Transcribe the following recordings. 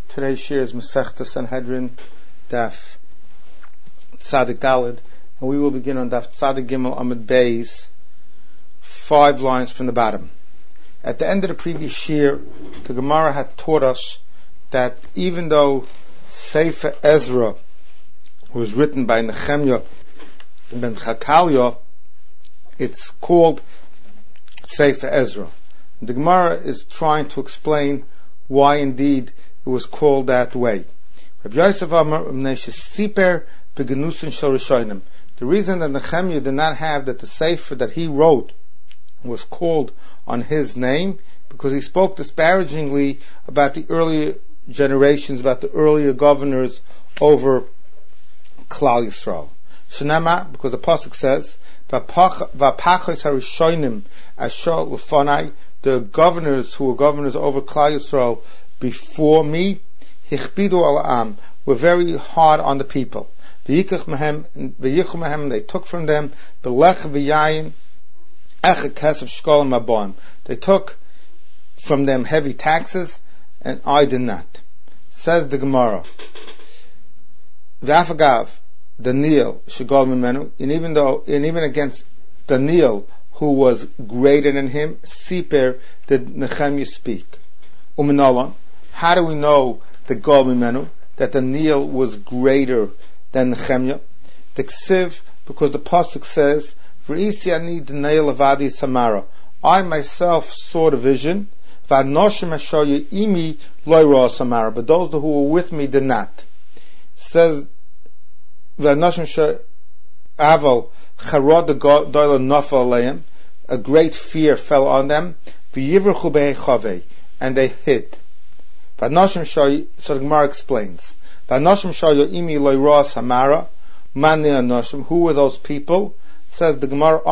Today's shir is Masechta Sanhedrin, Daf Tzadik Daled, and we will begin on Daf Tzadik Gimel Amud Beis, 5 lines from the bottom. At the end of the previous shir, the Gemara had taught us that even though Sefer Ezra was written by Nehemiah ben Chakalia, it's called Sefer Ezra. The Gemara is trying to explain why indeed it was called that way. Rabbi Yosef Amar Siper begenusin shel Rishonim. The reason that Nehemiah did not have that the Sefer that he wrote was called on his name, because he spoke disparagingly about the earlier generations, about the earlier governors over Klal Yisrael. Shenema, because the pasuk says, "V'apachos harishonim asher lefanai," the governors who were governors over Klal Yisrael before me, hichbidu al am, were very hard on the people. V'yikach mehem, they took from them belech v'yayin echad kesef shkolim maboim. They took from them heavy taxes, and I did not. Says the Gemara, V'afagav Daniel shegol mimenu, and even against Daniel, who was greater than him, Siper did Nehemiah speak. Uminalon, how do we know the Gol Mimenu, that Daniel was greater than Nehemiah? The Ksiv, because the pasuk says, "V'isi ani Daniel avadi Samara." I myself saw the vision. V'anoshim asher imi lo ra Samara, but those who were with me did not. Says V'anoshim asher aval charod doila nafal aleim, a great fear fell on them. V'yivrachu be'echavei, and they hid. So the Gemara explains. Who were those people? Says the Gemara,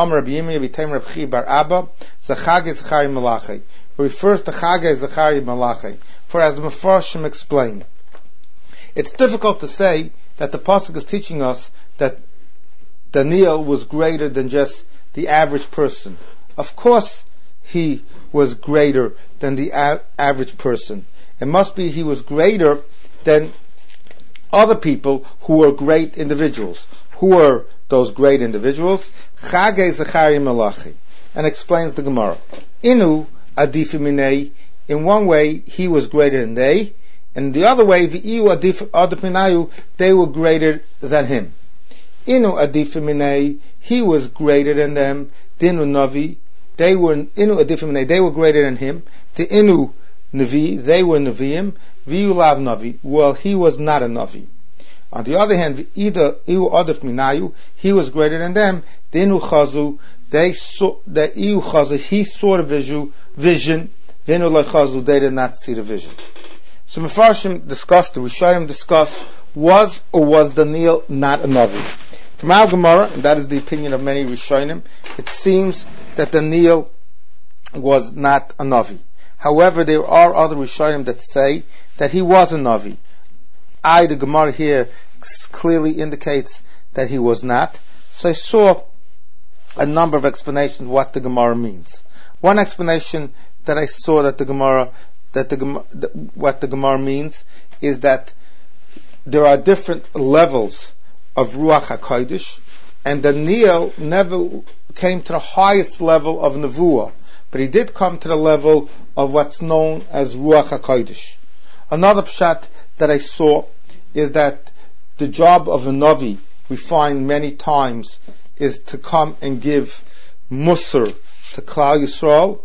it refers to Chagei Zechari Malachi. For as the Mefarshim explain, it's difficult to say that the pasuk is teaching us that Daniel was greater than just the average person. Of course he was greater than the average person. It must be he was greater than other people who were great individuals. Who were those great individuals? Chagei Zechari Malachi. And explains the Gemara. Inu adifi minei. In one way, he was greater than they. And the other way, v'iyu adif minayu, they were greater than him. Inu adifi minei, he was greater than them. Dinu navi, they were inu adifi minei, they were greater than him. The inu Navi, they were Naviim. V'yulav Navi, well, he was not a Navi. On the other hand, either Iu Adif Minayu, he was greater than them. Dinu Chazu, they saw the Iu Chazu, he saw the vision. V'inu Lo Chazu, they did not see the vision. So Mefarshim discussed, the Rishonim discussed, was or was Daniel not a Navi? From our Gemara, and that is the opinion of many Rishonim, it seems that Daniel was not a Navi. However, there are other Rishonim that say that he was a Navi. The Gemara here clearly indicates that he was not. So I saw a number of explanations what the Gemara means. One explanation that I saw what the Gemara means is that there are different levels of Ruach HaKodesh, and Daniel never came to the highest level of Nevuah, but he did come to the level of what's known as Ruach HaKodesh. Another pshat that I saw is that the job of a Navi, we find many times, is to come and give Musar to Klal Yisrael.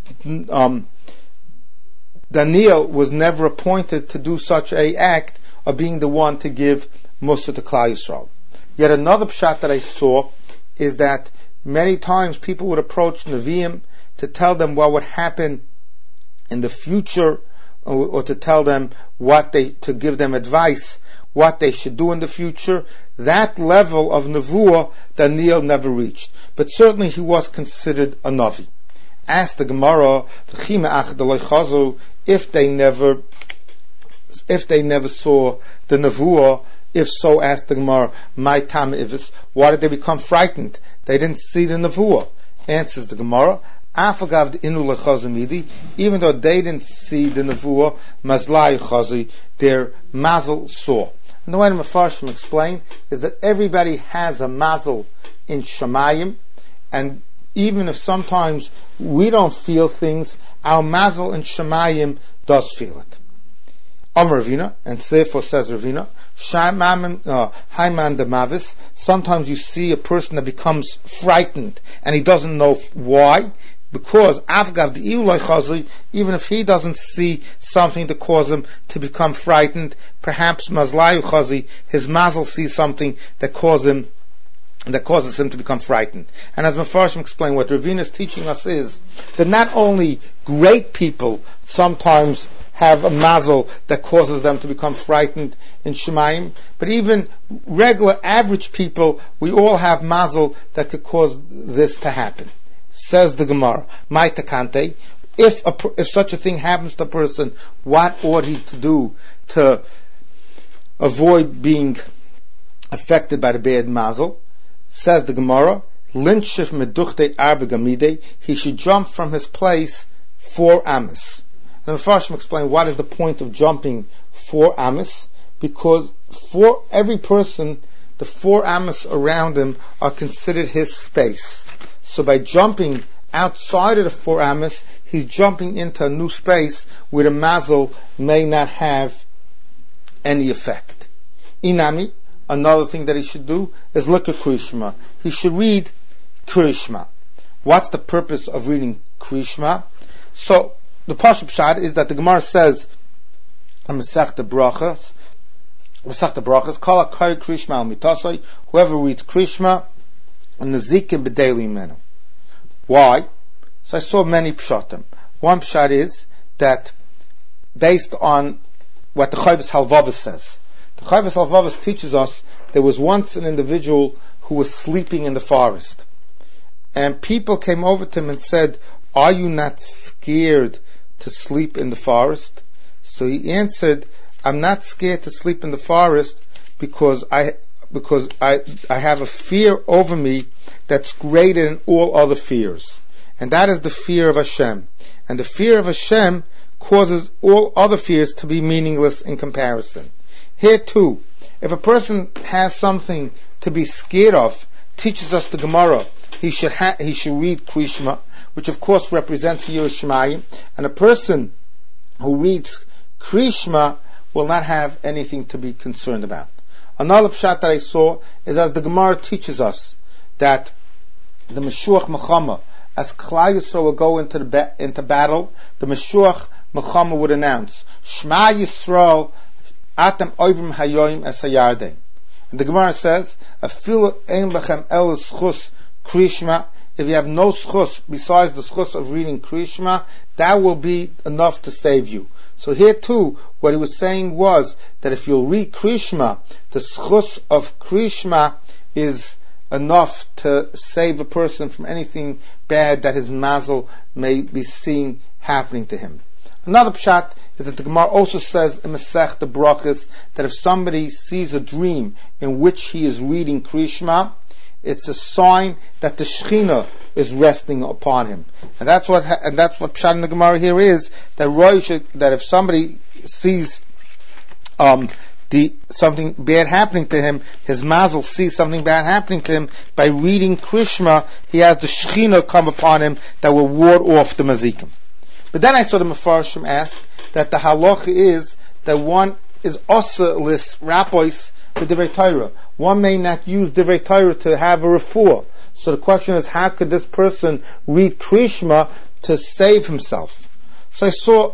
Daniel was never appointed to do such a act of being the one to give Musar to Klal Yisrael. Yet another pshat that I saw is that many times people would approach Nevi'im to tell them what would happen in the future, or to tell them to give them advice, what they should do in the future. That level of Nevuah, Daniel never reached. But certainly he was considered a Navi. Asked the Gemara, if they never saw the Nevuah, if so, asked the Gemara, my tam ivis, why did they become frightened? They didn't see the Nevuah. Answers the Gemara, Afagav the inu lechazimidi, even though they didn't see the nevuah, mazlai chazi, their mazel saw. And the way the Mefarshim explain is that everybody has a mazel in Shemayim, and even if sometimes we don't feel things, our mazel in Shemayim does feel it. Amar Ravina, and therefore says Ravina, Haiman de Mavis, sometimes you see a person that becomes frightened, and he doesn't know why, because Afgav the Iulai Chazi, even if he doesn't see something to cause him to become frightened, perhaps Mazlayu Chazi, his mazel sees something that causes him to become frightened. And as Mefarshim explained, what Ravina is teaching us is that not only great people sometimes have a mazel that causes them to become frightened in Shemayim, but even regular average people, we all have mazel that could cause this to happen. Says the Gemara, Mai Takante, if such a thing happens to a person, what ought he to do to avoid being affected by the bad mazel? Says the Gemara, Linshif meduchte arba gamide, he should jump from his place 4 amas. And the Mefarshim explain what is the point of jumping 4 amas, because for every person, the 4 amas around him are considered his space. So by jumping outside of the 4 amas, he's jumping into a new space where the mazel may not have any effect. Inami, another thing that he should do is look at Krishma. He should read Krishma. What's the purpose of reading Krishma? So the Pashup Shad is that the Gemara says in Masechta Brachas, Kala Kai Krishma al Mitasai, whoever reads Krishma, and the Zikim B'Daily Menu. Why? So I saw many pshatim. One pshat is that based on what the Chovos Halvavos says. The Chovos Halvavos teaches us there was once an individual who was sleeping in the forest, and people came over to him and said, "Are you not scared to sleep in the forest?" So he answered, "I'm not scared to sleep in the forest because I have a fear over me that's greater than all other fears, and that is the fear of Hashem. And the fear of Hashem causes all other fears to be meaningless in comparison." Here too, if a person has something to be scared of, teaches us the Gemara, he should read Krishma, which of course represents Yiras Shamayim, and a person who reads Krishma will not have anything to be concerned about. Another pshat that I saw is as the Gemara teaches us that the Meshuach Mechama, as Klal Yisrael will go into battle, the Meshuach Mechama would announce, Shema Yisrael Atem Oivim Hayoim Es Hayardei. And the Gemara says, Afilu Ein Bachem El Schus Krishma, if you have no schus besides the schus of reading Krishma, that will be enough to save you. So here too, what he was saying was that if you'll read Krishma, the schus of Krishma is enough to save a person from anything bad that his mazel may be seeing happening to him. Another pshat is that the Gemara also says in Masechta Brachas that if somebody sees a dream in which he is reading Krishma, it's a sign that the Shechina is resting upon him, and that's what pshat in the Gemara here is, that if somebody sees something bad happening to him, his mazel sees something bad happening to him, by reading Krishma, he has the Shechina come upon him that will ward off the mazikim. But then I saw the Mefarshim ask that the halacha is that one is also lis rapois for divrei Torah. One may not use divrei Torah to have a refuah. So the question is, how could this person read Krishma to save himself? So I saw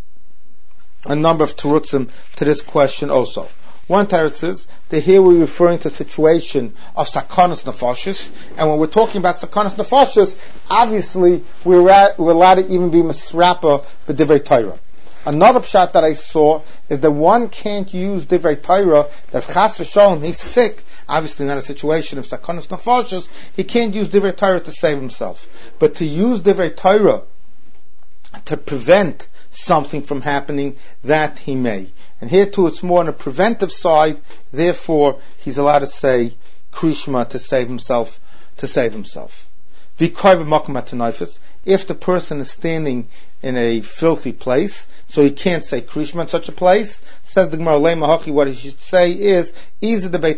a number of terutzim to this question also. One teretz is that here we're referring to a situation of sakanas nefashis, and when we're talking about sakanas nefashis, obviously we're allowed to even be misrapa for divrei Torah. Another pshat that I saw is that one can't use divrei Torah, that if chas v'sholom he's sick, obviously not a situation of sakanas nefashis, he can't use divrei Torah to save himself. But to use divrei Torah to prevent something from happening, that he may. And here too it's more on a preventive side, therefore he's allowed to say Krishma to save himself. If the person is standing in a filthy place, so he can't say krishma in such a place, says the Gemara, what he should say is, so the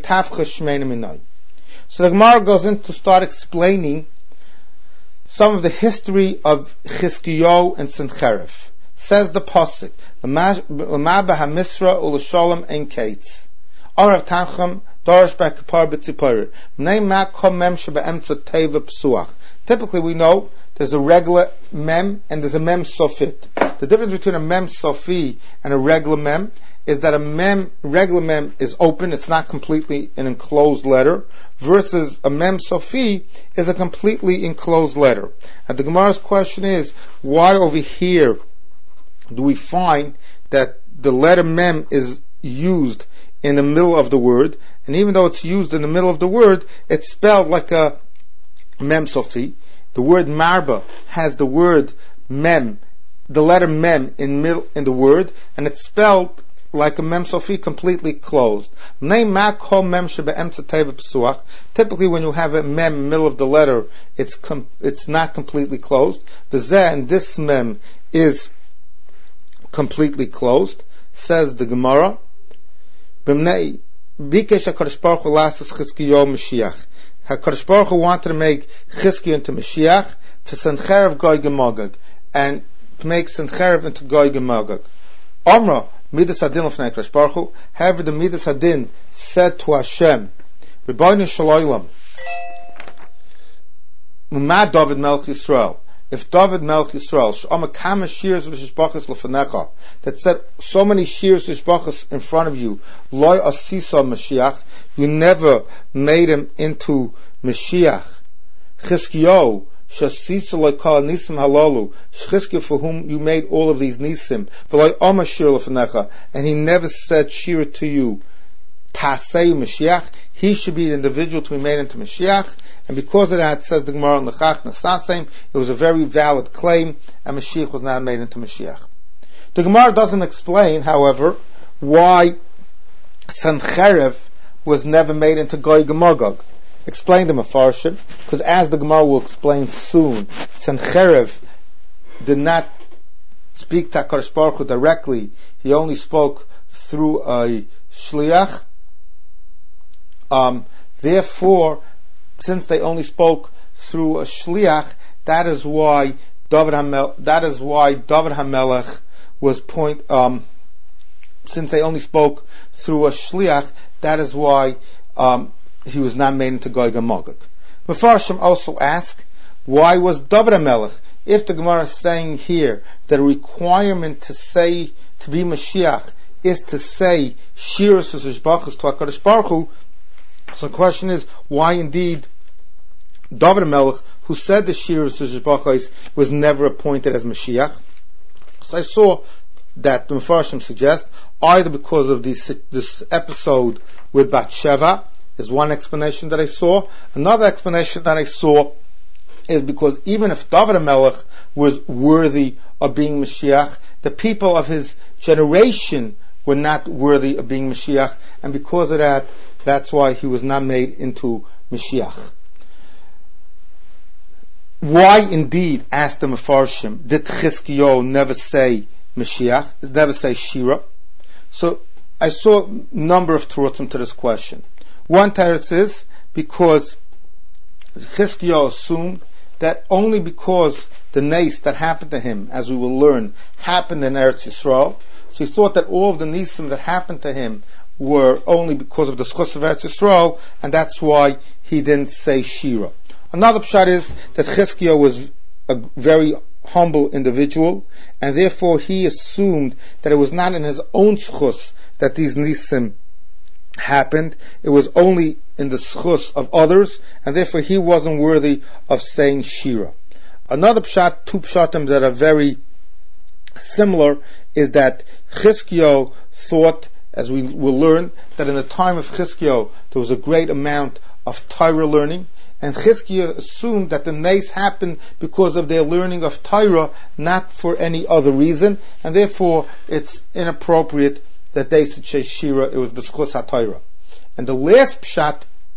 Gemara goes in to start explaining some of the history of Chizkiyahu and Sencherif. Says the Pasuk, L'ma b'hamisra u'l'sholem en kates. Arav Tacham darash b'kapar b'tzipari. M'nei ma kom mem shebe'emtza teva psuach. Typically we know there's a regular mem and there's a mem sofit. The difference between a mem sofi and a regular mem is that regular mem is open, it's not completely an enclosed letter, versus a mem sofi is a completely enclosed letter. And the Gemara's question is, why over here do we find that the letter mem is used in the middle of the word, and even though it's used in the middle of the word, it's spelled like a mem sofi. The word marba has the word mem, the letter mem in the word, and it's spelled like a mem sofi, completely closed. Typically when you have a mem in the middle of the letter, it's not completely closed. And this mem is completely closed. Says the Gemara, HaKadosh Baruch Hu wanted to make Chizkiyahu into Mashiach, to Sencherif Gog and Magog, and to make Sencherif into Gog and Magog. Amra, Midas Hadin L'fnei HaKadosh Baruch Hu. However, the Midas Hadin said to Hashem, Rebbeinu Shalom, Umad David Melech Yisrael. If David Melech Yisrael, Sh'ama Kama Shirs V'Shishbachas L'Fanecha, that said so many Shirs V'Shishbachas in front of you, Loi Asisa Mashiach, you never made him into Mashiach. Chizkiyahu, Shasisa Loi Kala Nisim Halalu, Chizkiyahu for whom you made all of these Nisim, V'Loi Oma Shir L'Fanecha, and he never said Shir to you, Tasei Mashiach, he should be the individual to be made into Mashiach. And because of that, says the Gemara in Lechach Nasasem, it was a very valid claim, and Mashiach was not made into Mashiach. The Gemara doesn't explain, however, why Sencherif was never made into Gog and Magog. Explain the Mefarshim, because as the Gemara will explain soon, Sencherif did not speak to HaKadosh Baruch Hu directly, he only spoke through a shliach. Therefore, since they only spoke through a shliach, that is why David HaMelech was since they only spoke through a shliach, that is why he was not made into Gog and Magog. Mefarshim also ask, why was David HaMelech? If the Gemara is saying here that a requirement to be Mashiach is to say Shiras V'Shishbachas to HaKadosh Baruch Hu, so the question is, why indeed David HaMelech, who said the Shiras V'Shishbachas, was never appointed as Mashiach? So I saw that the Mefarshim suggest either because of this episode with Bathsheba is one explanation that I saw. Another explanation that I saw is because even if David HaMelech was worthy of being Mashiach, the people of his generation were not worthy of being Mashiach, and because of that, that's why he was not made into Mashiach. Why indeed, asked the Mefarshim, did Chizkiyahu never say Mashiach, never say Shira? So I saw a number of terutzim to this question. One teretz is because Chizkiyahu assumed that only because the nes that happened to him, as we will learn, happened in Eretz Yisrael, so he thought that all of the nisim that happened to him were only because of the schus of Eretz Yisrael, and that's why he didn't say Shira. Another pshat is that Chizkiyahu was a very humble individual, and therefore he assumed that it was not in his own schus that these nisim happened. It was only in the schus of others, and therefore he wasn't worthy of saying Shira. Another pshat, two pshatim that are very similar, is that Chizkiyahu thought, as we will learn, that in the time of Chizkiyahu there was a great amount of Torah learning, and Chizkiyahu assumed that the nes happened because of their learning of Torah, not for any other reason, and therefore it's inappropriate that they should say Shira, it was the schus HaTorah. And the last pshat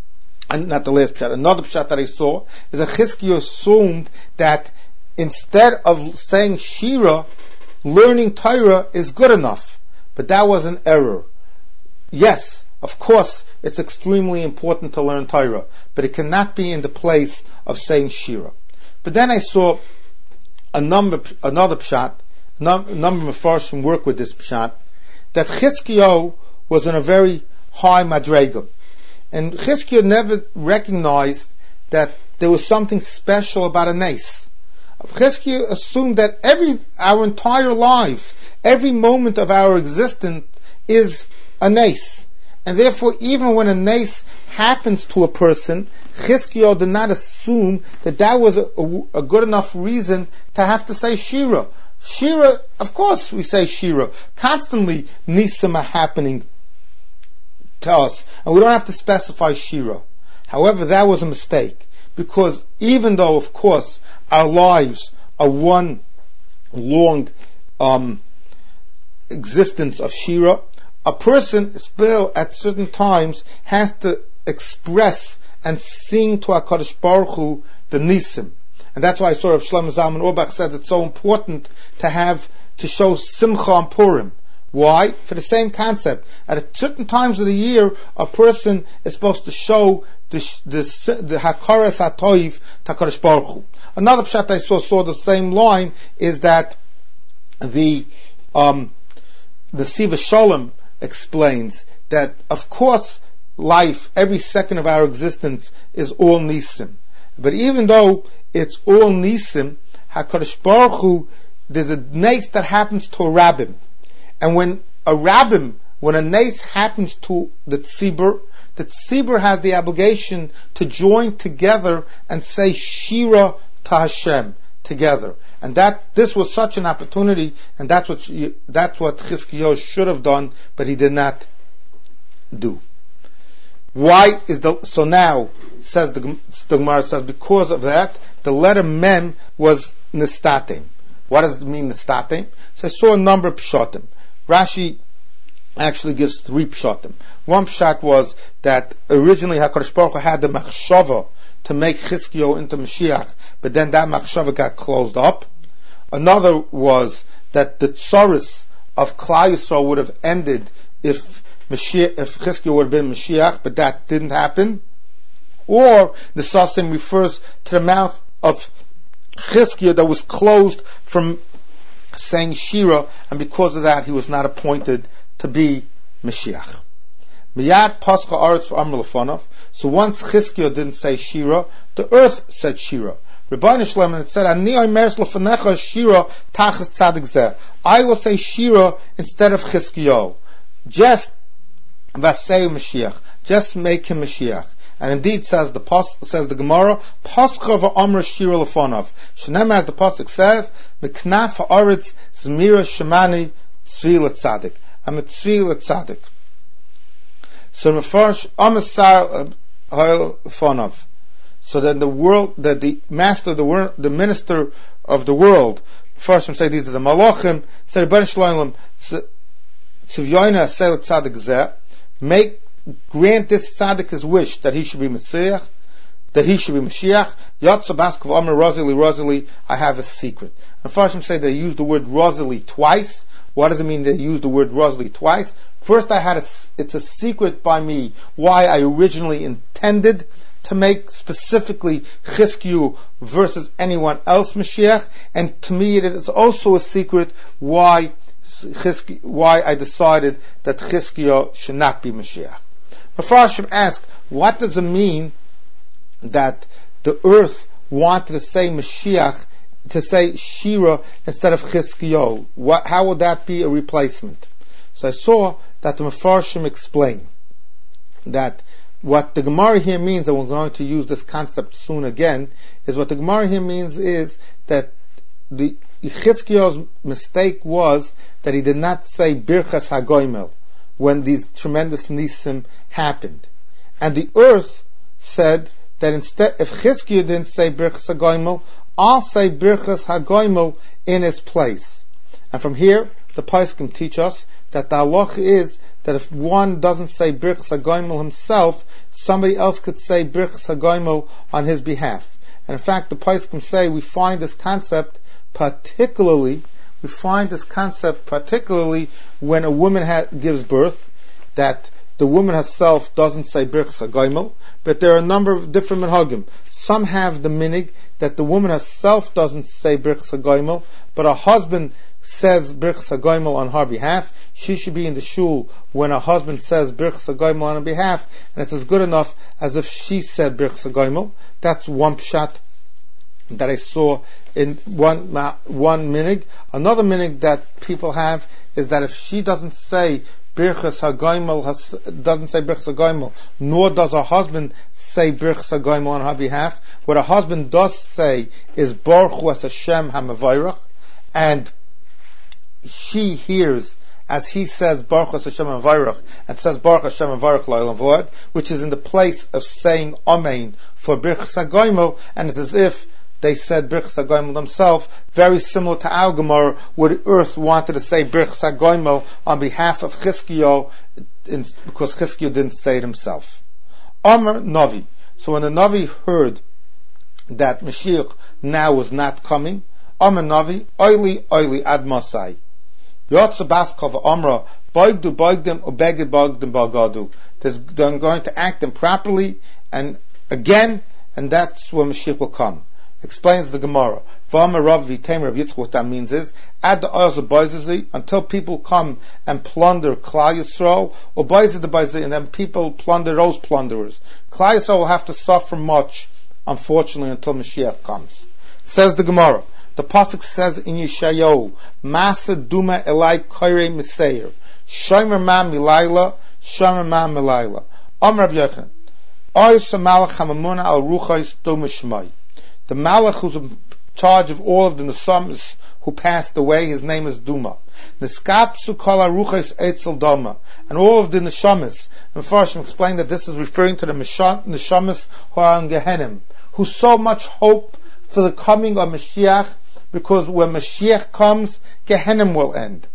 and not the last pshat, another pshat that I saw is that Chizkiyahu assumed that instead of saying Shira, learning Torah is good enough. But that was an error. Yes, of course, it's extremely important to learn Torah, but it cannot be in the place of saying Shira. But then I saw another pshat, number of Mefarshim work with this pshat, that Chizkiyahu was in a very high madrega. And Chizkiyahu never recognized that there was something special about a nes. Chizkiyahu assumed that our entire life, every moment of our existence is a nes. And therefore, even when a nes happens to a person, Chizkiyahu did not assume that that was a good enough reason to have to say Shira. Shira, of course we say Shira. Constantly nisim are happening to us, and we don't have to specify Shira. However, that was a mistake, because even though, of course, our lives are one long existence of Shira, a person still at certain times has to express and sing to HaKadosh Baruch Hu the nisim. And that's why sort of Shlomo Zalman Auerbach said it's so important to show Simcha on Purim. Why? For the same concept. At certain times of the year, a person is supposed to show the Hakaras HaToiv to HaKadosh Baruch Hu. Another pshat I saw the same line is that the Siva Shalom explains that, of course, life, every second of our existence is all nisim. But even though it's all nisim, HaKadosh Baruch Hu, there's a nes that happens to a rabbim. And when a nes happens to the tzibur has the obligation to join together and say Shira to Hashem together. And this was such an opportunity, and that's what Chizkiyahu should have done, but he did not do. So now, says the Gemara says, because of that, the letter Mem was Nistatim. What does it mean, Nistatim? So I saw a number of pshatim. Rashi actually gives 3 pshatim. One pshat was that originally HaKadosh Baruch Hu had the machshava to make Chizkiyahu into Mashiach, but then that machshava got closed up. Another was that the tsaris of Klal Yisrael would have ended if Chizkiyahu would have been Mashiach, but that didn't happen. Or the Sasim refers to the mouth of Chizkiyahu that was closed from saying Shira, and because of that he was not appointed to be Mashiach. Miyad Pascha Aretz Amr Lefanov. So once Chizkiyahu didn't say Shira, the earth said Shira. Rebbeinu Shalom, and it said, Ani omeres lefanecha Shira tachas tzadik zeh. I will say Shira instead of Chizkiyahu. Just Vasei Mashiach. Just make him Mashiach. And indeed says the Gemara, Pascha v'Amr Shira lefanov. Shenem, as the pasuk says, Miknaf ha'aretz zmira shemani tzvi l'tzadik. I'm a tzvi l'tzadik. So Mefarsh Amasar Lefanov. So then the master of the world, the minister of the world, first say these are the Malachim, say Rebbeinu Shalom, Tzivyoina say l'tzadik zeh, grant this tzaddik his wish that he should be Mashiach, Yatsa Baskov Amr Rozali, I have a secret. And first say they use the word Rozali twice. What does it mean they use the word Rozali twice? First it's a secret by me why I originally intended to make specifically Chizkiyahu versus anyone else Mashiach, and to me it is also a secret why I decided that Chizkiyahu should not be Mashiach. Mefarshim ask, what does it mean that the earth wanted to say Mashiach, to say Shira instead of Chizkiyahu? How would that be a replacement? So I saw that the Mefarshim explain that what the Gemara here means, and we're going to use this concept soon again, is what the Gemara here means is that the Chizkiyahu's mistake was that he did not say Birchas HaGoimel when these tremendous nisim happened. And the earth said that instead, if Chizkiyahu didn't say Birchas HaGoimel, I'll say Birchas HaGoimel in his place. And from here, the Poskim teach us that the halach is that if one doesn't say Birchas HaGoimel himself, somebody else could say Birchas HaGoimel on his behalf. And in fact, the Poskim say we find this concept particularly when a woman gives birth, that the woman herself doesn't say Birchas HaGoimel, but there are a number of different minhagim. Some have the minig that the woman herself doesn't say Birchas HaGoimel, but her husband says Birchas HaGoimel on her behalf. She should be in the shul when her husband says Birchas HaGoimel on her behalf, and it's as good enough as if she said Birchas HaGoimel. That's one pshat that I saw in one minig. Another minig that people have is that if she doesn't say Birchas HaGoimel, nor does her husband say Birchas HaGoimel on her behalf, what her husband does say is Baruch Hu es Hashem HaMevayrach, and she hears as he says Baruch Hu es Hashem HaMevayrach, and says Baruch Hashem HaMevayrach La'olam V'od, which is in the place of saying Amen for Birchas HaGoimel, and it's as if they said Birchas HaGoimel themselves, very similar to our Gemara, where the earth wanted to say Birchas HaGoimel on behalf of Chizkiyo, because Chizkiyo didn't say it himself. Amar Navi. So when the Navi heard that Mashiach now was not coming, Amar Navi, Oili ad Masai. Yotza Baskov Amra, Boigdu Boigdim, Ubegid Boigdim Bagadu. They're going to act improperly, and again, and that's when Mashiach will come. Explains the Gemara. What that means is, at the Oz until people come and plunder Klal Yisrael, or and then people plunder those plunderers. Klal Yisrael will have to suffer much, unfortunately, until Mashiach comes. Says the Gemara. The pasuk says in Yeshayahu, Masa Duma Elai Koire Miseir, Shomer Ma Milayla, Shomer Ma Milayla. Amar Rabbi Yochanan, Oysa Malach Hamamuna Al Ruchais Domashmai. The Malach who's in charge of all of the Nesamis who passed away, his name is Duma. Neskapsu Kala Ruchais Eitzel Doma. And all of the Neshamis, and Farshim explained that this is referring to the Neshamis who are in Gehenim, who so much hope for the coming of Mashiach, because when Mashiach comes, Gehenim will end.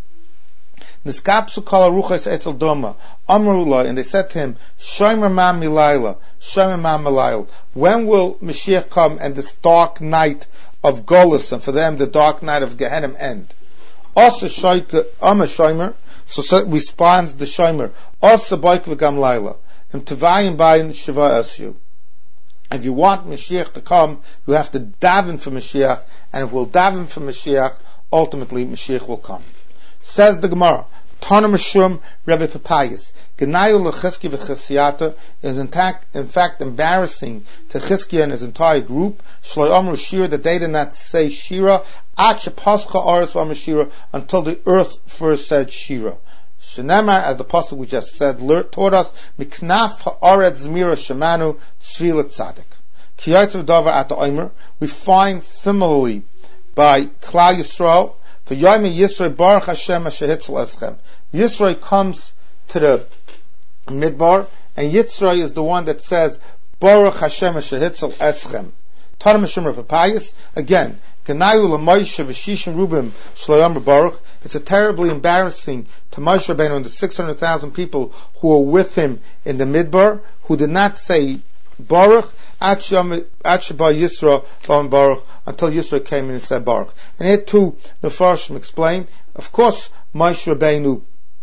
Niskapsu kala ruchas etzel doma. Amrullah, and they said to him, Shomer ma milayla, Shomer ma milayla. When will Mashiach come and this dark night of Golus, and for them the dark night of Gehenim end? Also Shomer, so responds the Shomer, also boik v'gam layla. Im tevayim bayin shiva esyu. If you want Mashiach to come, you have to daven for Mashiach, and if we'll daven for Mashiach, ultimately Mashiach will come. Says the Gemara, Tana Meshum Rebbe Papayas, Genayu l'Chizki v'Chizkiyata is in fact embarrassing to Chizkiya and his entire group. Shloi Amru Shira, that they did not say Shira, Ad Shepascha Aretz v'Amru Shira, until the earth first said Shira. Shenemar, as the pasuk we just said, taught us, Miknaf ha'aretz zmira shemanu tzvila tzadik. Kiyaytzu davar at the omer. We find similarly by Klal Yisrael, for Yom Yisroi Baruch Hashem Shehitzel Eschem. Yisroi comes to the Midbar, and Yitzroi is the one that says Baruch Hashem Shehitzel Eschem. Tanam Mishum Papayas, again, Genayu l'Moshe v'Shishim Rubim Shloyam Baruch. It's a terribly embarrassing to Moshe Rabbeinu and the 600,000 people who were with him in the Midbar, who did not say Baruch Ad Sheba Yisra Baruch, until Yisra came in and said Baruch. And here too, the Farshim explained, of course, Moshe Rabbeinu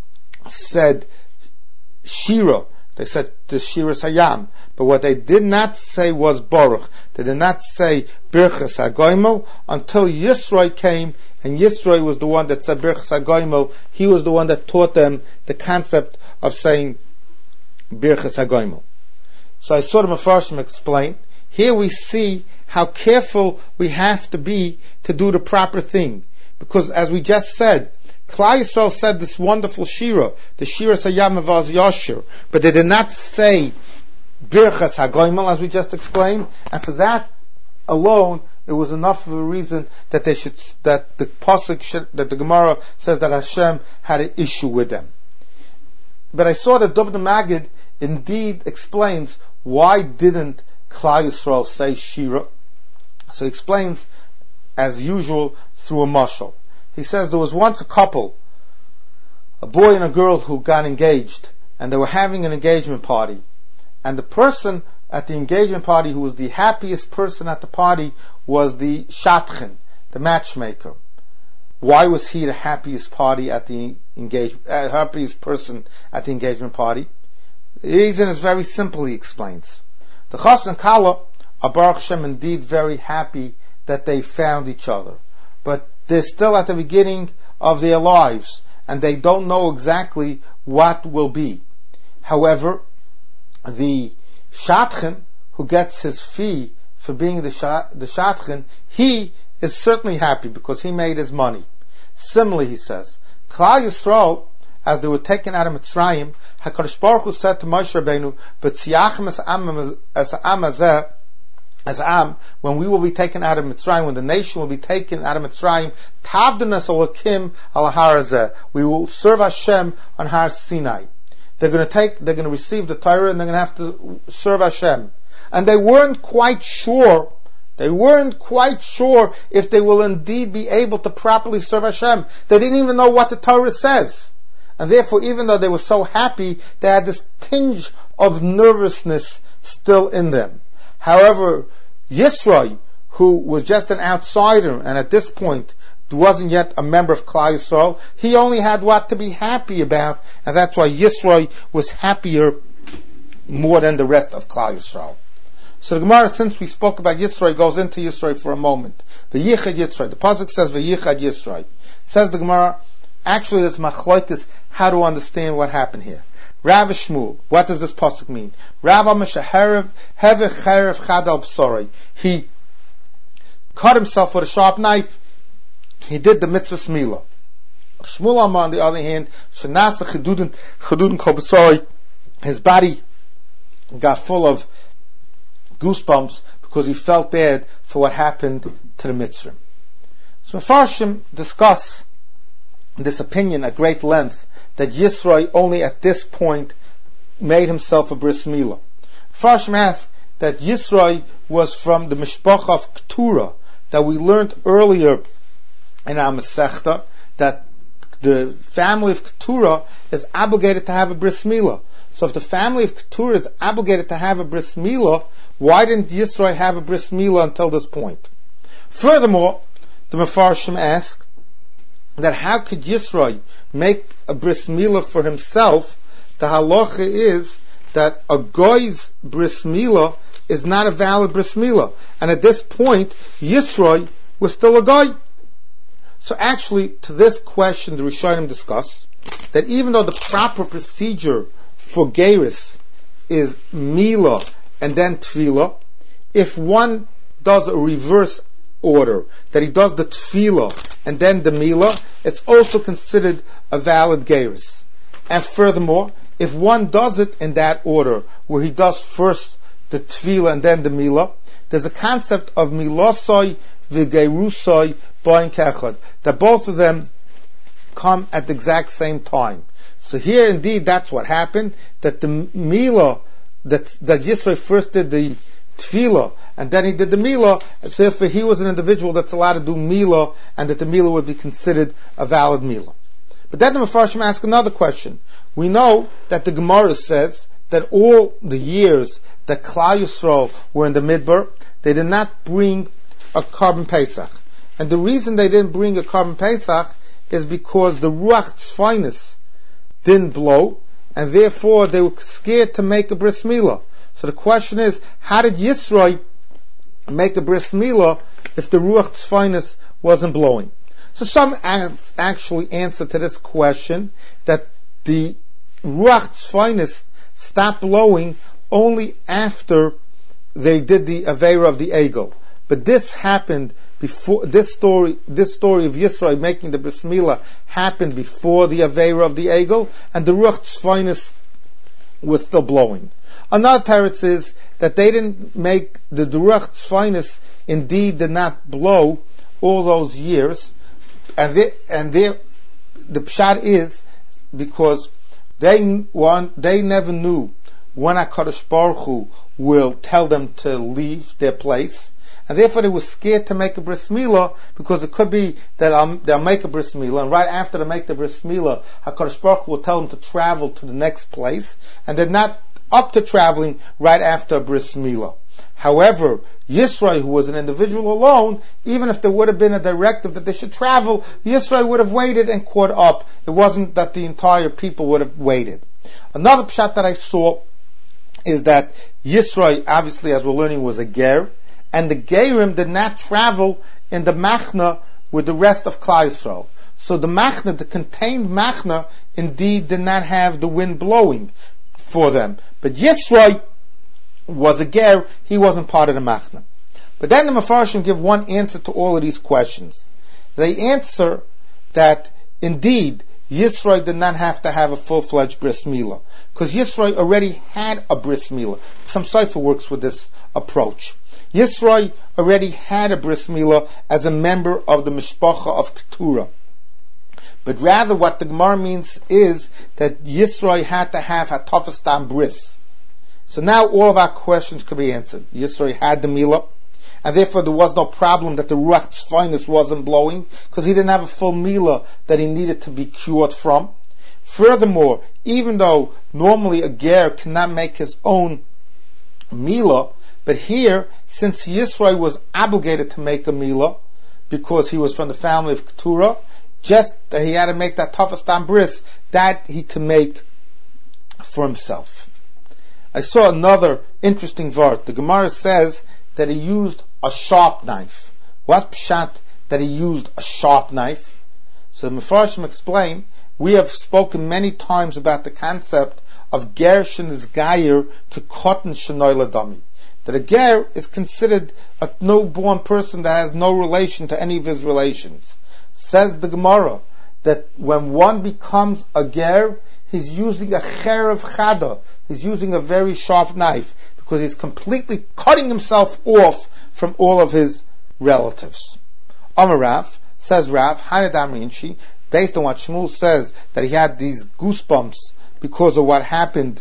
said Shira. They said the Shira Hayam, but what they did not say was Baruch. They did not say Birchas HaGoimel until Yisroi came, and Yisroi was the one that said Birchas HaGoimel. He was the one that taught them the concept of saying Birchas HaGoimel. So I saw the Mefarshim explain. Here we see how careful we have to be to do the proper thing, because as we just said, Klal Yisrael said this wonderful Shira, the Shira Sayam Avaz Yashir, but they did not say Birchas HaGoimel, as we just explained, and for that alone, it was enough of a reason that the pasuk that the Gemara says that Hashem had an issue with them. But I saw that Dov Magid indeed explains why didn't Klal Yisrael say Shira. So he explains, as usual, through a mashal. He says there was once a couple a boy and a girl who got engaged, and they were having an engagement party, and the person at the engagement party who was the happiest person at the party was the shatchen, the matchmaker. Why was he the happiest happiest person at the engagement party? The reason is very simple, he explains. The Chassan and Kala are Baruch Hashem indeed very happy that they found each other, but they're still at the beginning of their lives, and they don't know exactly what will be. However, the Shatchen, who gets his fee for being the Shatchen, he is certainly happy because he made his money. Similarly, he says, Klal Yisrael, as they were taken out of Mitzrayim, HaKadosh Baruch Hu said to Moshe Rabbeinu, "B'tziachem as am, when we will be taken out of Mitzrayim, when the nation will be taken out of Mitzrayim, Tavdanas Elokim al Har Hazeh, we will serve Hashem on Har Sinai." They're going to receive the Torah, and they're going to have to serve Hashem. And they weren't quite sure if they will indeed be able to properly serve Hashem. They didn't even know what the Torah says. And therefore, even though they were so happy, they had this tinge of nervousness still in them. However, Yisro, who was just an outsider, and at this point wasn't yet a member of Klal Yisrael, he only had what to be happy about, and that's why Yisro was happier more than the rest of Klal Yisrael. So the Gemara, since we spoke about Yisro, goes into Yisro for a moment. V'yichad Yisro. The pasuk says V'yichad Yisro. Says the Gemara, actually there's machlokes how to understand what happened here. Rav Shmuel, what does this pasuk mean? Rav Ameshaherev Hevech Cherev Chad al B'sorei. He cut himself with a sharp knife. He did the mitzvah smila. Shmuel Amar, on the other hand, Shanasa Chedudin Kol B'sorei. His body got full of goosebumps because he felt bad for what happened to the mitzvah. So Farshim discuss this opinion at great length that Yisro only at this point made himself a bris milah. Farshim asked that Yisro was from the mishpacha of Keturah that we learned earlier in our Masechta, that the family of Keturah is obligated to have a bris milah. So if the family of Keturah is obligated to have a bris milah, why didn't Yisro have a bris milah until this point? Furthermore, the Mefarshim ask that how could Yisro make a bris milah for himself? The halacha is that a goy's bris milah is not a valid bris milah, and at this point Yisro was still a goy. So actually, to this question, the Rishonim discuss that even though the proper procedure for Geirus is milah and then tefillah, if one does a reverse order, that he does the tefillah and then the milah, it's also considered a valid Geirus. And furthermore, if one does it in that order, where he does first the tefillah and then the milah, there's a concept of milosoi v'geirusoi b'oin kechad, that both of them come at the exact same time. So here indeed that's what happened, that the milah, that Yisro first did the tefillah and then he did the milah, so if he was an individual that's allowed to do milah, and that the milah would be considered a valid milah. But then the Mefarshim ask another question. We know that the Gemara says that all the years that Klal Yisrael were in the Midbar, they did not bring a Korban Pesach. And the reason they didn't bring a Korban Pesach is because the Ruach Tzfainis didn't blow, and therefore they were scared to make a bris milah. So the question is, how did Yisro make a bris milah if the Ruach Tzfainis wasn't blowing? So some actually answer to this question that the Ruach Tzfainis stopped blowing only after they did the Aveira of the Egel. But this happened before, this story of Yisro making the bris milah happened before the Aveira of the Egel, and the Ruach Tzfainis was still blowing. Another teretz is that they didn't make the Ruach Tzfainis indeed did not blow all those years, and the pshat is because they never knew when HaKadosh Baruch Hu will tell them to leave their place, and therefore they were scared to make a bris milah, because it could be that they'll make a bris milah, and right after they make the bris milah, HaKadosh Baruch Hu will tell them to travel to the next place, and they're not up to traveling right after a bris milah. However, Yisro, who was an individual alone, even if there would have been a directive that they should travel, Yisro would have waited and caught up. It wasn't that the entire people would have waited. Another pshat that I saw is that Yisro, obviously, as we're learning, was a ger, and the gerim did not travel in the machna with the rest of Klal Yisrael. So the machna, the contained machna, indeed did not have the wind blowing for them. But Yisro was a ger, he wasn't part of the machna. But then the Mefarshim give one answer to all of these questions. They answer that indeed Yisro did not have to have a full-fledged bris milah, because Yisro already had a bris milah. Some Sefer works with this approach. Yisro already had a bris milah as a member of the mishpacha of Keturah. But rather what the Gemara means is that Yisro had to have hatafas tam bris. So now all of our questions could be answered. Yisro had the milah, and therefore there was no problem that the Ruach Tzfainis wasn't blowing, because he didn't have a full milah that he needed to be cured from. Furthermore, even though normally a ger cannot make his own milah, but here, since Yisro was obligated to make a milah, because he was from the family of Keturah, just that he had to make that tafas tam bris, that he could make for himself. I saw another interesting vart. The Gemara says that he used a sharp knife. What pshat that he used a sharp knife? So the Mefarshim explain, we have spoken many times about the concept of ger shenis gayer to cotton shenoi ladami. That a ger is considered a no-born person that has no relation to any of his relations. Says the Gemara that when one becomes a ger, he's using a cherev chada. He's using a very sharp knife, because he's completely cutting himself off from all of his relatives. Amar Rav, says Rav, Haned Amrinchi, based on what Shmuel says, that he had these goosebumps because of what happened,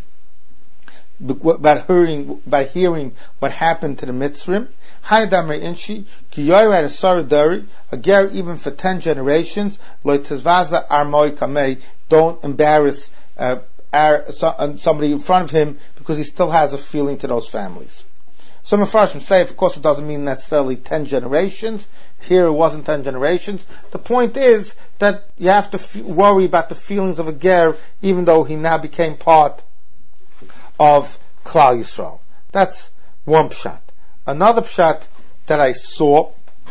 by hearing what happened to the Mitzrim. Haned Amrinchi, ki yoyer had a saradari, a ger even for 10 generations, lo tezvaza armoi kamei, don't embarrass somebody in front of him, because he still has a feeling to those families. Some Mefarshim say, of course, it doesn't mean necessarily 10 generations. Here it wasn't 10 generations. The point is that you have to worry about the feelings of a ger, even though he now became part of Klal Yisrael. That's one pshat. Another pshat that I saw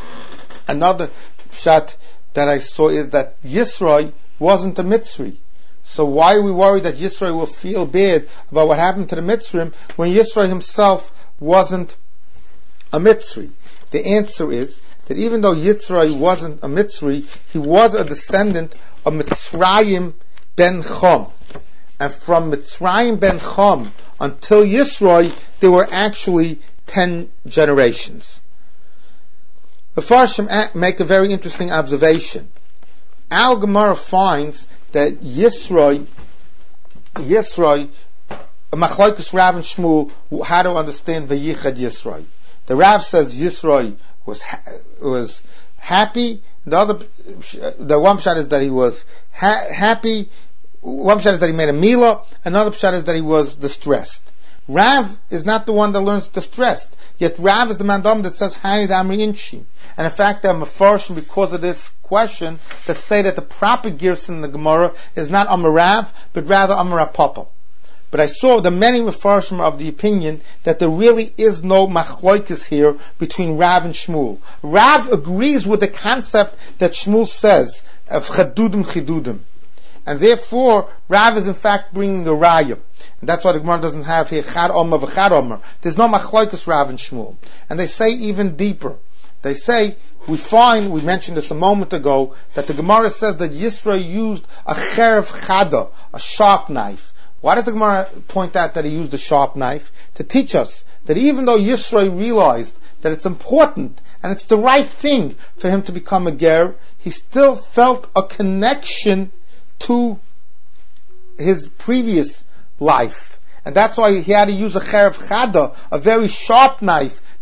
is that Yisro wasn't a Mitzri. So why are we worried that Yisro will feel bad about what happened to the Mitzrim when Yisro himself wasn't a Mitzri? The answer is that even though Yisro wasn't a Mitzri, he was a descendant of Mitzrayim ben Chom. And from Mitzrayim ben Chom until Yisro, there were actually 10 generations. The Mefarshim make a very interesting observation. Our Gemara finds that Yisro, Machlokes Rav and Shmuel, how to understand Vayichad Yisro. The Rav says Yisro was happy. The one pshat is that he was happy. One pshat is that he made a milah. Another pshat is that he was distressed. Rav is not the one that learns distressed. Yet Rav is the mandam that says Hani Damri Inchi. And in fact, there are Mefarshim, because of this question, that say that the proper girsa in the Gemara is not Amar Rav, but rather Amar Papa. But I saw the many Mefarshim of the opinion that there really is no machloikis here between Rav and Shmuel. Rav agrees with the concept that Shmuel says of chidudim. And therefore, Rav is in fact bringing a raya. And that's why the Gemara doesn't have here chad omer v'chad omer. There's no machloikus Rav and Shmuel. And they say even deeper. They say, we mentioned this a moment ago, that the Gemara says that Yisro used a cherev chada, a sharp knife. Why does the Gemara point out that he used a sharp knife? To teach us that even though Yisro realized that it's important and it's the right thing for him to become a ger, he still felt a connection to his previous life. And that's why he had to use a cherev chada, a very sharp knife,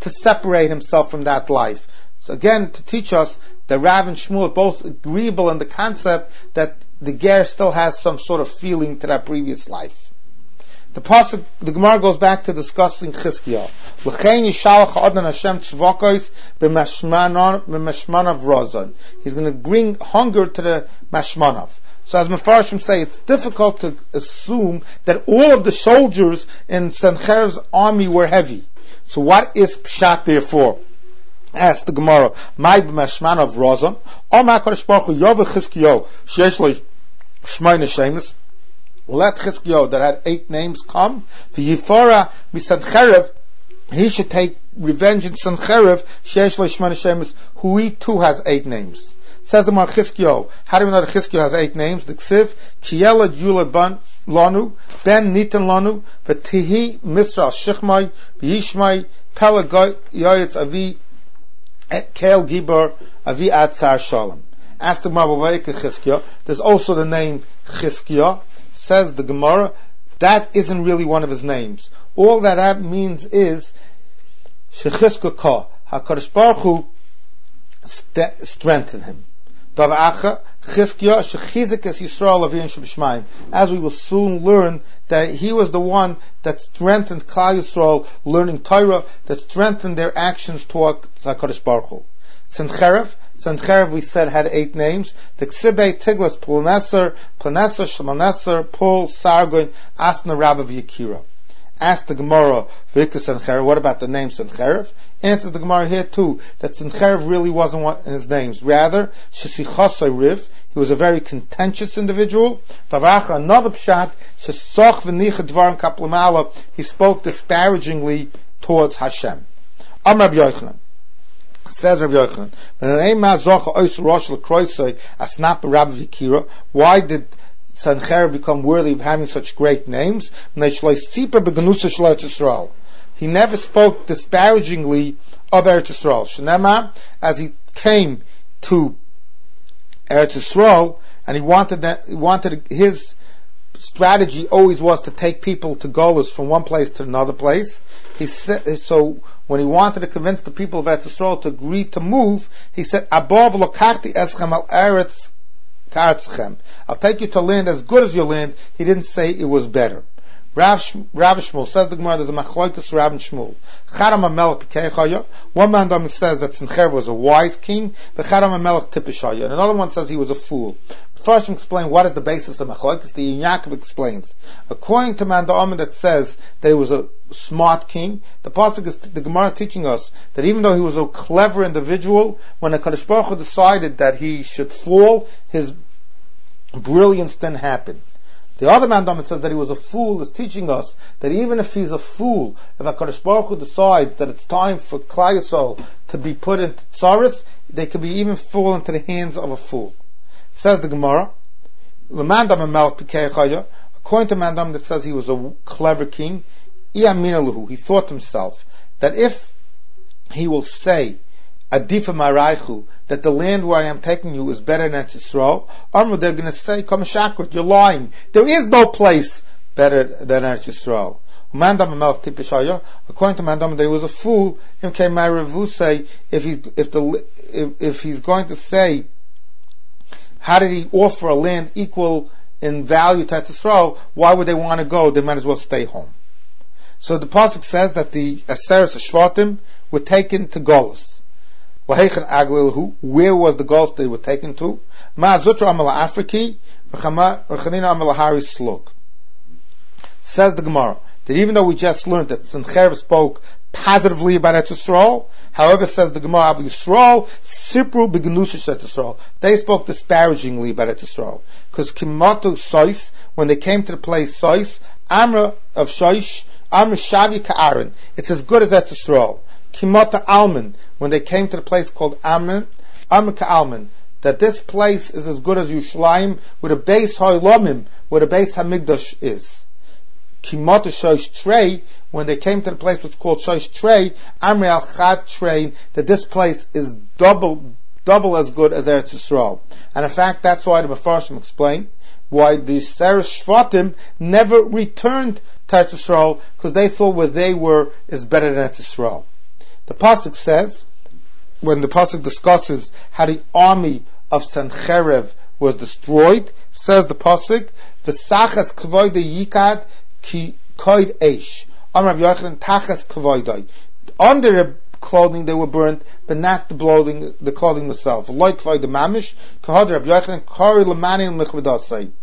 to separate himself from that life. So again, to teach us that Rav and Shmuel are both agreeable in the concept that the ger still has some sort of feeling to that previous life. The pasuk, the Gemara goes back to discussing Chizkiah. L'chein yishalach Adon Hashem tzvokos b'mashmanav rozon. He's going to bring hunger to the mashmanav. So as Mefarshim say, it's difficult to assume that all of the soldiers in Sancheriv's army were heavy. So what is pshat therefore? Asked the Gemara, "My b'mashmanav rozon, or ma'akadosh baruch hu yoveh Chizkiah sheyesh lo shmoyne shemes." Let Chizkiah that had 8 names come. The Yifara miSancheriv, he should take revenge in Sancheriv sheyesh lo shmoyne shemes, who he too has 8 names. Says the Mar Chizkiah. How do we know that Chizkiah has 8 names? The Ksiv, Kiyela Jula Ban Lanu, Ben Nitan Lanu, V'tihi Misra Shechmai, V'yishmai, Pela Yoyetz Avi, Kel Gibor, Avi Atzar Shalom. Ask the Mar Chizkiah. There's also the name Chizkiah. Says the Gemara, that isn't really one of his names. All that means is Shechizkiah Ka, HaKadosh Baruch Hu strengthen him. As we will soon learn that he was the one that strengthened Klal Yisrael, learning Torah, that strengthened their actions toward HaKadosh Baruch Hu. Sancheriv we said had 8 names. The Ksibei, Tiglas, Planeser, Shalmaneser, Pul, Sargon, Asna, Rabbi Yakira. Ask the Gemara, Sancheriv, what about the name Sancheriv? Answers the Gemara here too, that Sancheriv really wasn't one of his names. Rather, Shesichosai Riv, he was a very contentious individual. Tavachar, another pshat, Shesoch v'nicha dvarim kaplamala, he spoke disparagingly towards Hashem. Amar Rabbi Yochanan. Says Rabbi Yochanan, why did Sancheriv become worthy of having such great names? He never spoke disparagingly of Eretz Yisrael. Shenemar, as he came to Eretz Yisrael, and he wanted his strategy always was to take people to Golus from one place to another place. He said, so when he wanted to convince the people of Eretz Yisrael to agree to move, he said, "Abov lokachti eschem al eretz karatzchem." I'll take you to land as good as your land. He didn't say it was better. Rav Shmuel says the Gemara, there's a machlokes Rav and Shmuel. Charam HaMelech Pekei. One man says that Sancheriv was a wise king, but Charam HaMelech Tipishaya. And another one says he was a fool. First, explain what is the basis of machlokes. The Yaakov explains. According to Man Da'amen that says that he was a smart king, the pasuk is the Gemara is teaching us that even though he was a clever individual, when the Kadosh Baruch Hu decided that he should fall, his brilliance didn't happen. The other man that says that he was a fool is teaching us that even if he's a fool, if HaKadosh Baruch Hu decides that it's time for Klal Yisrael to be put into tsaris, they could be even fall into the hands of a fool. Says the Gemara, according to Mandam that says he was a clever king, he thought to himself that if he will say Adifa Maraichu, that the land where I am taking you is better than Eretz Yisrael, they're going to say, Come Shakrat, you're lying. There is no place better than Eretz Yisrael. According to Mandam, that he was a fool. Him came my Revu say, if he's going to say, how did he offer a land equal in value to Eretz Yisrael? Why would they want to go? They might as well stay home. So the pasuk says that the Aseres Shvatim were taken to Golus. Where was the Golus they were taken to? Says the Gemara that even though we just learned that Sancheriv spoke positively about Eretz Yisrael, however, says the Gemara, Av Yisrael Sipru B'Gnushish Eretz Yisrael, they spoke disparagingly about Eretz Yisrael, because Kimatu Sois, when they came to the place Sois, Amra of Shoish, Amra Shavi Ka'aron, it's as good as Eretz Yisrael. Kimata Alman, when they came to the place called Amra Ka'alman, that this place is as good as Yerushalayim, where the base Ha'ilomim, where the base Hamikdash is. Kimata Shoish Trey, when they came to the place what's called Shoish Trey, Amri Al Chad Trey, that this place is double as good as Eretz Yisrael. And in fact, that's why the Mefarshim explain why the Seres Shvatim never returned to Eretz Yisrael, because they thought where they were is better than Eretz Yisrael. The pasuk says, when the pasuk discusses how the army of Sancherev was destroyed, says the pasuk, "V'sachas kvoidei yikad ki koid eish." Amar Rabbi Yochanan tachas kvoidei. Under the clothing they were burnt, but not the clothing itself. Like kvoidei mamish, kahad Rabbi Yochanan kari lemani l'michvedasei.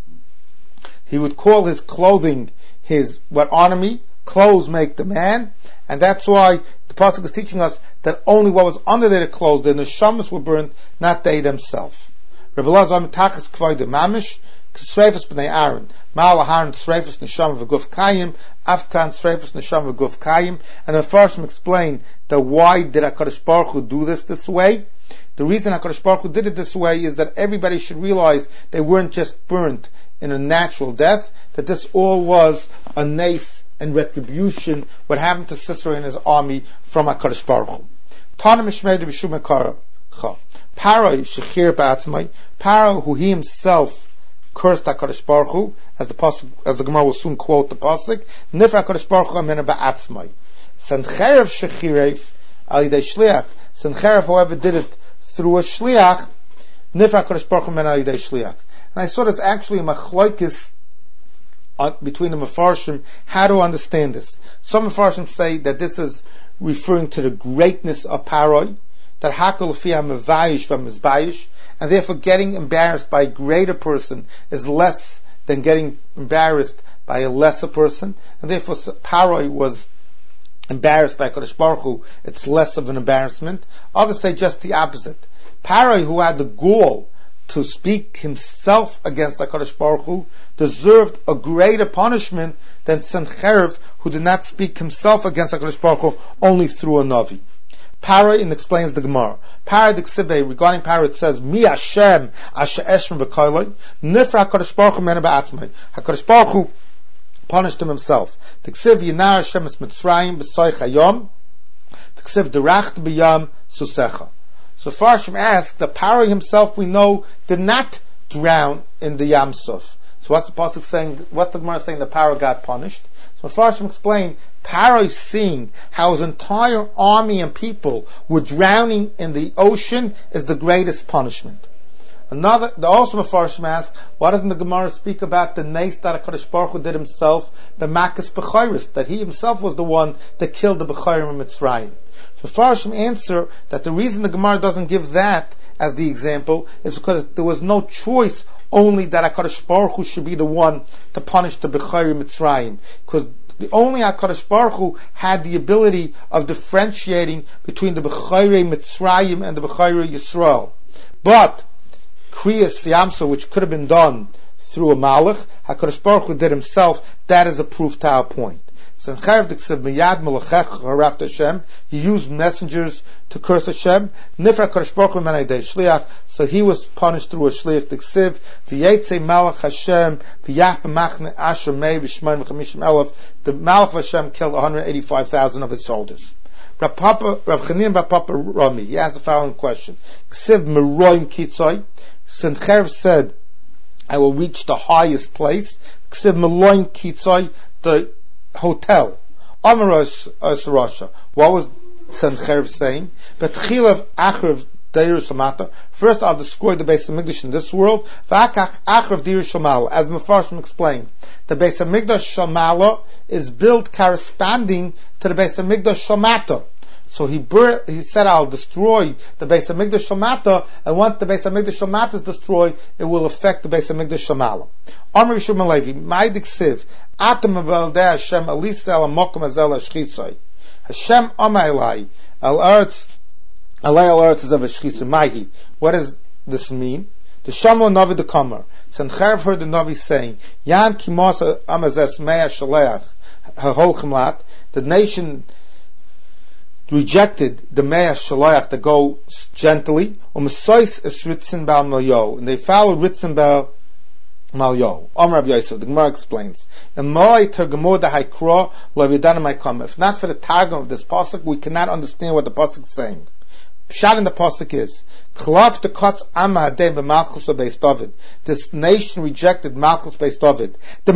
He would call his clothing what ornament. Clothes make the man, and that's why the pasuk is teaching us that only what was under their clothes, the neshamas were burnt, not they themselves. Rabbi Elazar mitachas kvoidei mamish, Sreifus b'nei Aaron, Ma'al Aharon Sreifus neshama v'guf kayim, Afkan Sreifus neshama v'guf kayim, and the Farshim explain that why did HaKadosh Baruch Hu do this way? The reason HaKadosh Baruch Hu did it this way is that everybody should realize they weren't just burnt in a natural death, that this all was a nace and retribution, what happened to Sisera and his army from HaKadosh Baruch Hu. Tana Mishmei B'Shum Ekara Paro Shechir Ba'atzmai, Paro who he himself cursed HaKadosh Baruch Hu, as the Gemara will soon quote the pasuk, Nifra HaKadosh Baruch Hu Amena Ba'atzmai. Sancherev Shechirev Al Yidei Shliach. Sancherev, however, did it through a Shliach. Nifra HaKadosh Baruch Hu Amena Al Yidei Shliach. And I saw there's actually a machlokes between the Mefarshim how to understand this. Some Mefarshim say that this is referring to the greatness of Paroi, that Hakol Fiyah Mevayish V'Mizbayish, and therefore getting embarrassed by a greater person is less than getting embarrassed by a lesser person, and therefore Paroi was embarrassed by Kadosh Baruch Hu, it's less of an embarrassment. Others say just the opposite. Paroi, who had the gall to speak himself against HaKadosh Baruch Hu, deserved a greater punishment than Sancherev, who did not speak himself against HaKadosh Baruch Hu, only through a Navi. Paroi explains the Gemara. Paroi the Ksibe, regarding Paroi it says, Mi Hashem asher eshrim b'koiloi, nifra HaKadosh Baruch Hu mena ba'atzmai. HaKadosh Baruch Hu punished him himself. The Ksiv Yinar Hashem es Mitzrayim b'soich hayom, the Ksiv deracht b'yam susecha. So Farshim asked, the Paroi himself we know did not drown in the Yam Suf. So what's the pasuk saying? What the Gemara is saying? The Paroi got punished. So Farshim explained, Paroi seeing how his entire army and people were drowning in the ocean is the greatest punishment. Also Farshim asked, why doesn't the Gemara speak about the nace that HaKadosh Baruch Hu did himself, the Makas B'chayris, that he himself was the one that killed the B'chayrim in Mitzrayim? So Farshim answer that the reason the Gemara doesn't give that as the example is because there was no choice only that HaKadosh Baruch Hu should be the one to punish the B'chayri Mitzrayim, because the only HaKadosh Baruch Hu had the ability of differentiating between the B'chayri Mitzrayim and the B'chayri Yisrael. But Kriyas Yamsa, which could have been done through a Malach, HaKadosh Baruch Hu did himself, that is a proof to our point. He used messengers to curse Hashem. So he was punished through a shliach. The Malach of Hashem killed 185,000 of his soldiers. Rav Chanina bar Papa Rami, he asked the following question. Sancherev said, I will reach the highest place. The hotel. Amaros Rasha. What was Sancherev saying? But Chilav Achrav Deir Shamata. First, I'll destroy the Beis Hamikdash in this world. V'akach Achrav Deir Shamala. As the Mefarshim explained, the Beis Hamikdash Shamala is built corresponding to the Beis Hamikdash Shamata. So he said, I'll destroy the Beis Hamikdash Shamata, and once the Beis Hamikdash Shamata is destroyed, it will affect the Beis Hamikdash Shamala. Amar Yishur Malevi, Ma'id Ksiv, Atam Avaldei Hashem Alisa Al Mokum Azel Ashchitzai. Hashem Amailai Al Eretz Alei Al Eretz Azav Ashchitzai. Mahi. What does this mean? The Shamla Navi the Kamer. Sancherev heard the Navi saying, Yan Kimos Amazes Mea Shaleach Hahol Chimlat. The nation rejected the Mea Shaleach that go gently. Umesois es Ritzen Bal Malyo. And they followed Ritzen Bal Malyo. Amar Rabbi Yosef, the Gemara explains, if not for the targum of this pasuk, we cannot understand what the pasuk is saying. Pshat in the pasuk is, this nation rejected Malchus Beis David. The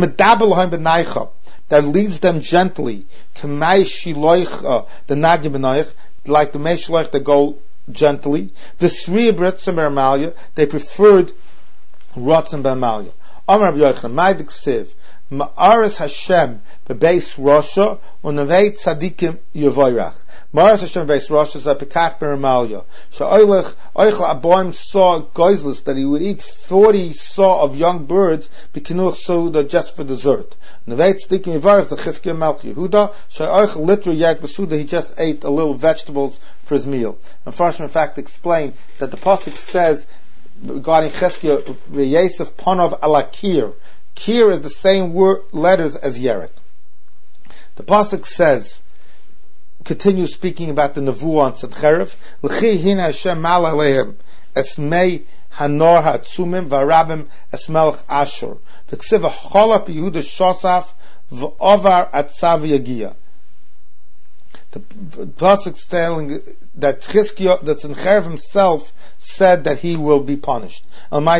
medabel that leads them gently, the like the Meshloch, they go gently. The Sri Britzim Bermalia, they preferred Rotzim Bermalia. Amar Rabbi Yochanan, Maidik Siv, Ma'aris Hashem, Bebeis Rosha, Unaveit Tzadikim Yevoirach. Ma'aris Hashem Bebeis Rosha is a Pekach Bermalia. Sha'oilech, Oichel Aboim saw Goizlus, that he would eat 40 saw of young birds, Bikinuch Suda, just for dessert. Unaveit Tzadikim Yevoirach, the Chizkiah Melch Yehuda, Sha'oichel literally Yerk Besuda, he just ate a little vegetables for his meal. And Farshim in fact explained that the Pasuk says, regarding Chizkiah, Yesef Ponov ala Kir. Kir is the same letters as Yerek. The Pasuk says, continues speaking about the Nevuah on Sancherev, L'chi hina Hashem mal aleim, esmei hanor ha'atzumim, v'arabim esmelech Ashur. V'ksiv ha'cholap Yehuda shosaf, v'ovar atzav yagia. The Pasuk is telling that Chizkiah, that Sancherev himself said that he will be punished. Why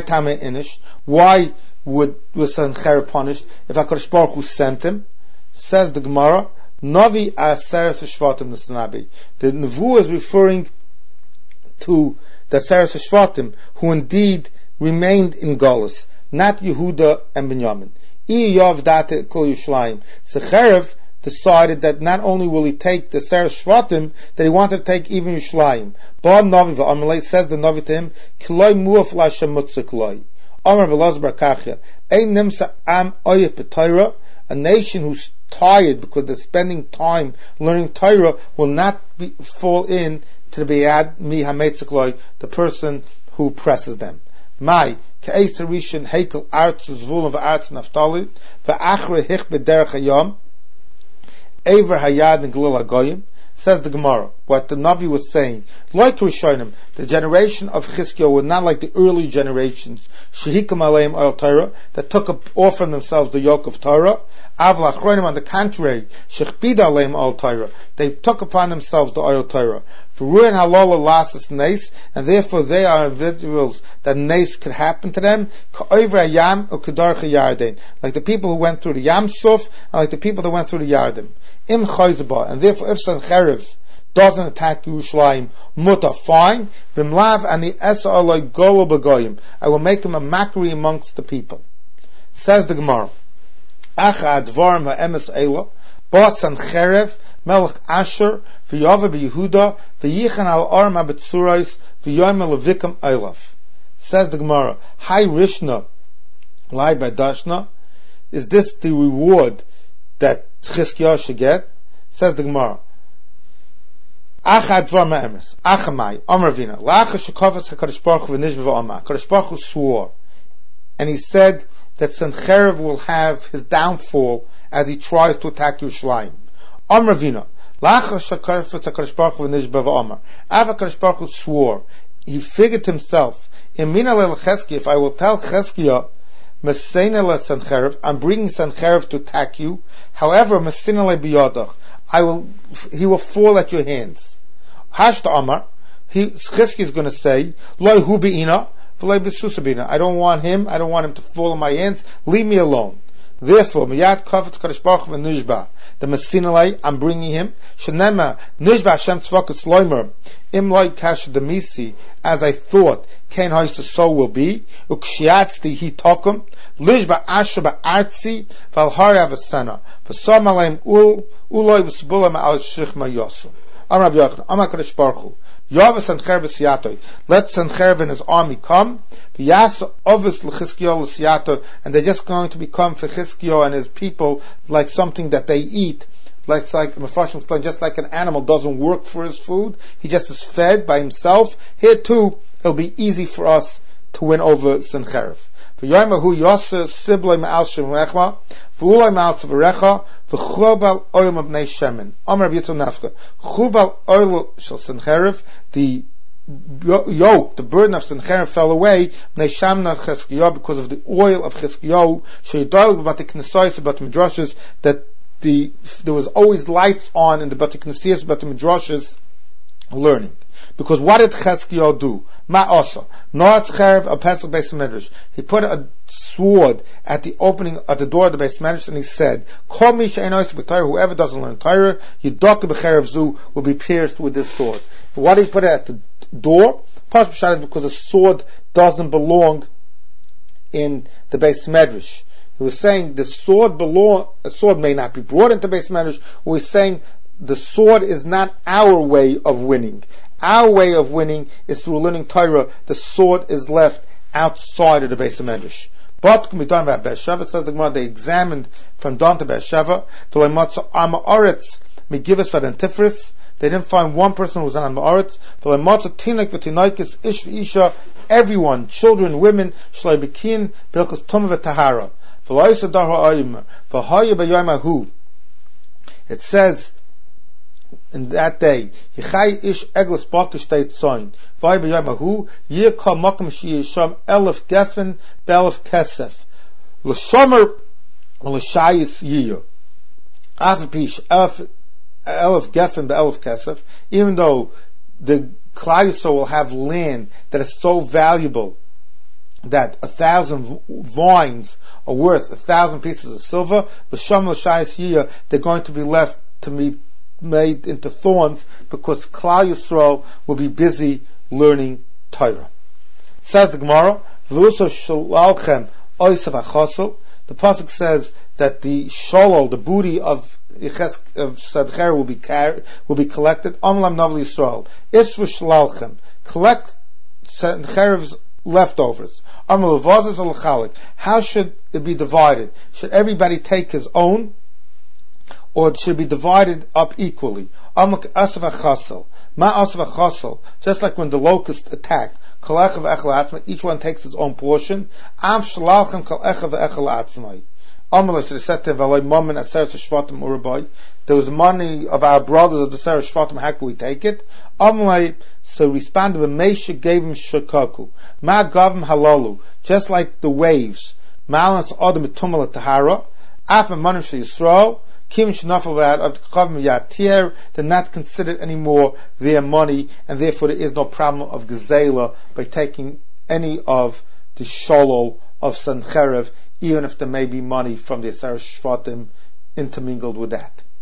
was Sancherev punished? If HaKadosh Baruch Hu sent him, says the Gemara, Novi Aseres Shvatim Nisanabi. The Nevuah is referring to the Aseres Shvatim, who indeed remained in Golus, not Yehuda and Binyamin. Iyav Date Kol Yushalayim. Sancherev decided that not only will he take the Seres Shvatim, that he wanted to take even Yushalayim. Ba Navi v'Amalei, says the Navi to him, Kiloi muaf l'Hashem mutzik loi. Amar v'Elazar bar Kachya, Ein nimsa am oyef b'Torah, a nation who's tired because they're spending time learning Torah will not fall in to the Be'ad mi hametzik loi, the person who presses them. Mai, K'eis Rishon Heikel Arts Zvul v'Arts Naftali, v'Achre Hich b'Derech Hayom, Ever Hayad and Glil Hagoyim, says the Gemara. What the Navi was saying, like Rishonim, the generation of Chizkiah were not like the early generations, Shehikam Aleim Oil Torah, that took off from themselves the yoke of Torah. Avla Achronim, on the contrary, Shechbida Aleim Oil Torah, they took upon themselves the oil Torah. For ruin halal lasses nace, and therefore they are individuals that nace could happen to them. Ka'over Yam or Kedarcha Yarden, like the people who went through the Yam Suf, and like the people that went through the Yarden. Im Chayzabah, and therefore if Sancherev doesn't attack Yerushalayim, muta, fine. Bimlav and the Esa Aloi Golo Bagoyim, I will make him a mockery amongst the people. Says the Gemara, Acha Advarim ha'emes Eila, Ba Sancherev, Melech Asher, v'yava b'Yehuda, v'yichan al arm ha'betzurais, v'yoyim levikam eilaf. Says the Gemara, Hai Rishna, Lai Badashna, is this the reward that Chizkiah should get? Says the Gemara, Acha Dvar Ma'emes, Achamai, Amar Vina, La'acha Shekovitz HaKadosh Baruch Hu v'nishba v'Amah. HaKadosh Baruch Hu swore, and he said that Sancherev will have his downfall as he tries to attack Yerushalayim. Amar Vina, La'acha Shekovitz HaKadosh Baruch Hu v'nishba v'Amah. After HaKadosh Baruch Hu swore, he figured himself, Yemina le'l Chizkiah, if I will tell Chizkiah, Meseina le'Sancherev, I'm bringing Sancherev to attack you. However, Meseina le'biyadach, he will fall at your hands. Hashta Amar, Chizkiah is going to say, Loi hu be'ina, v'loi b'susabina. I don't want him to fall in my hands, leave me alone. Therefore, Miyad Kafet Kadosh Baruch Hu v'nishba, the Mesinalei, I'm bringing him, Shenema, Nishba Hashem Tzvakus Loimer, Im Loi Kash Demisi, as I thought, Kain Hoysa so will be, Ukshiatzti Hi Tokum, Lishba Asher Ba'artzi, Valhari Avasana, V'som Aleim Uloi V'sbulam Al Shichma Yosu. Amar Rabbi Yochanan, Amar Kadosh Baruch Hu, Yov Sancherev V'siyatoi, let Sancherev and his army come, V'yasa Ovis L'Chizkiah L'siyatoi, and they're just going to become for Chizkiah and his people like something that they eat. Like Mefarshim explained, just like an animal doesn't work for his food, he just is fed by himself. Here too, it'll be easy for us to win over Sancherev. V'yoymahu Yasa Sibloi Ma'al Shem Rechma, V'uloi Ma'al Tzvarecha, V'chubal Oil Mabnei Shemen. Amar Rabbi Yitzchak Nafka, Chubal Oil Shel Sancherev, the yoke, the burden of Sancherev fell away, Bnei Shamna Chizkiah, because of the oil of Chizkiah, Sheidol B'Bati Knesayis B'Bati Midrashis, that there was always lights on in the Bati Knesayis B'Bati Midrashis learning. Because what did Chezkiyahu do? Ma'asa. Noatz cherev al pesach beis medrash. He put a sword at the door of the beis medrash, and he said, "Kol mi she'ein osek b'Torah, whoever doesn't learn Torah, yidaka b'cherev zu, will be pierced with this sword." Why did he put it at the door? Because the sword doesn't belong in the beis medrash. He was saying a sword may not be brought into beis medrash. Or he's saying the sword is not our way of winning. Our way of winning is through learning Torah. The sword is left outside of the Beis Medrash. But can be done by Beersheva. Says the Gemara, they examined from Dan to Beersheva. They didn't find one person who was on Ma'aretz. Everyone, children, women, it says in that day, Yichai ish eglis bakish teit soin. Vay b'yamahu, yirka makam shiyisham elef gefen be'elef kesef. L'shomer l'shayis yiyo. Afapish elef gefen be'elef kesef. Even though the Klal Yisrael will have land that is so valuable that 1,000 vines are worth 1,000 pieces of silver, l'shomer l'shayis yiyo, they're going to be left to be made into thorns because Klal Yisrael will be busy learning Torah. Says the Gemara, the pasuk says that the sholol, the booty of Sadcher will be collected. Amlam Naval Yisrael, Isvu Shlalchem, collect Sadcher's leftovers. How should it be divided? Should everybody take his own, or it should be divided up equally? Just like when the locusts attack, each one takes his own portion. There was money of our brothers of the Sarah Shvatim, how can we take it? So responded, Meisha gave him shakaku. Ma gavim halalu, just like the waves. Malans adam etumala tahara. After money for Yisrael, Kim Shnafel of the Chavim Yatir, they're not considered anymore their money, and therefore there is no problem of Gezela by taking any of the Sholol of Sancherev, even if there may be money from the Asar Shvatim intermingled with that.